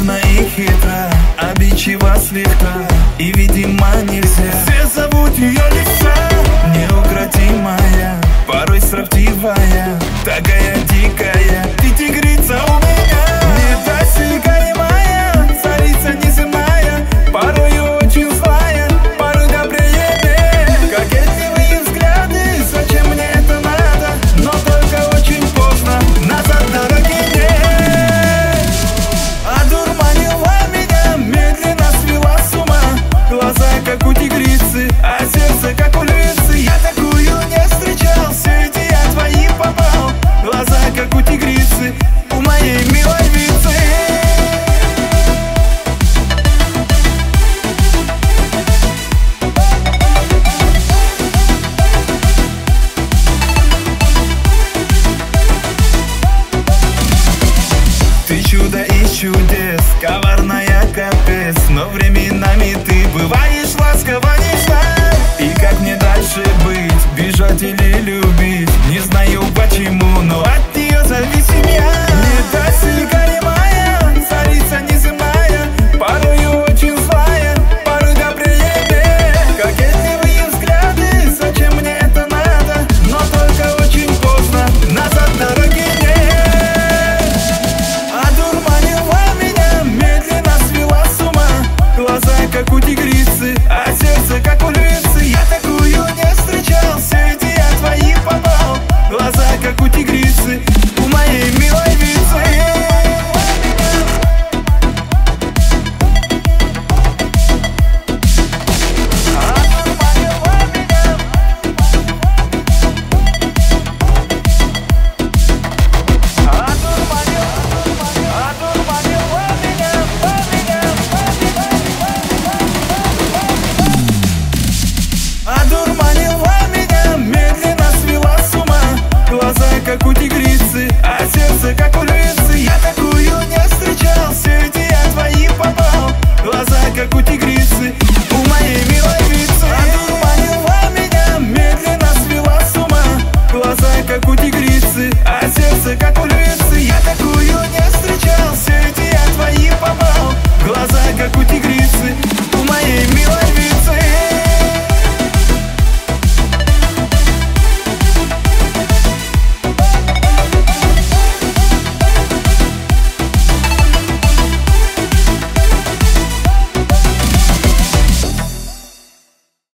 Умна и хитра, обидчива слегка, и, видимо, нельзя. Все зовут ее Лиса, неукротимая, порой строптивая, такая дикая. Ты тигрица у меня, недосягаемая, царица неземная, порой очень злая, порой добрее. Кокетливые взгляды, зачем мне это надо? Но только очень поздно, назад дороги нет. Одурманила меня, медленно свела с ума. Глаза как у тигрицы, а сердце как у львицы. Я такую не встречал, в сети я твои попал. Глаза как у тигрицы, у моей милой львицы. Ты чудо из чудес, коварная капец, но временами